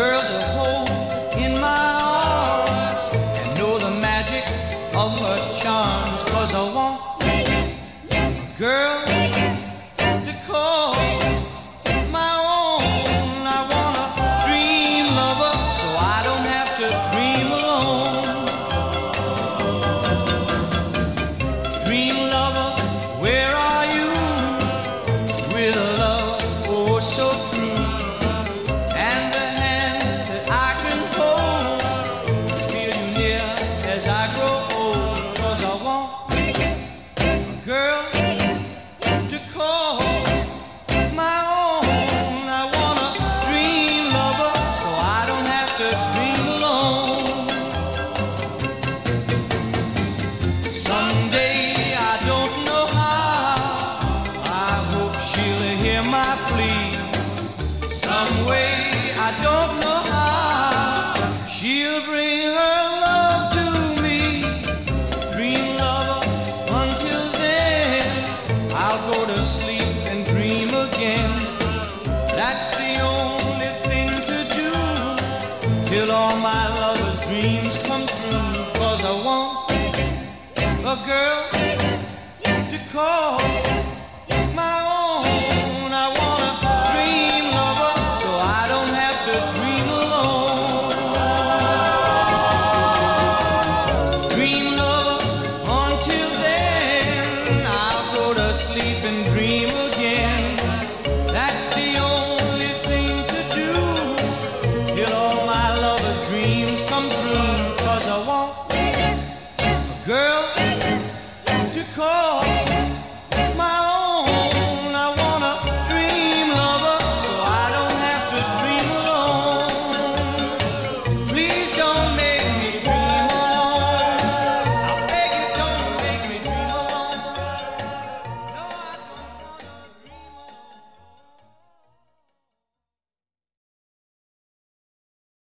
girl to hold in my arms and know the magic of her charms. 'Cause I want a girl to call my own. I want a dream lover so I don't have to dream alone. Dream lover, where are you? With a love oh so true, and the hand that I can hold, feel you near as I grow old. 'Cause I want a girl to call my own. I want a dream lover so I don't have to dream alone. Someday, I don't know how, I hope she'll hear my plea. Some way, I don't know how, she'll bring her love to me. Dream lover, until then, I'll go to sleep and dream again. That's the only thing to do, till all my lover's dreams come true. 'Cause I want a girl to call my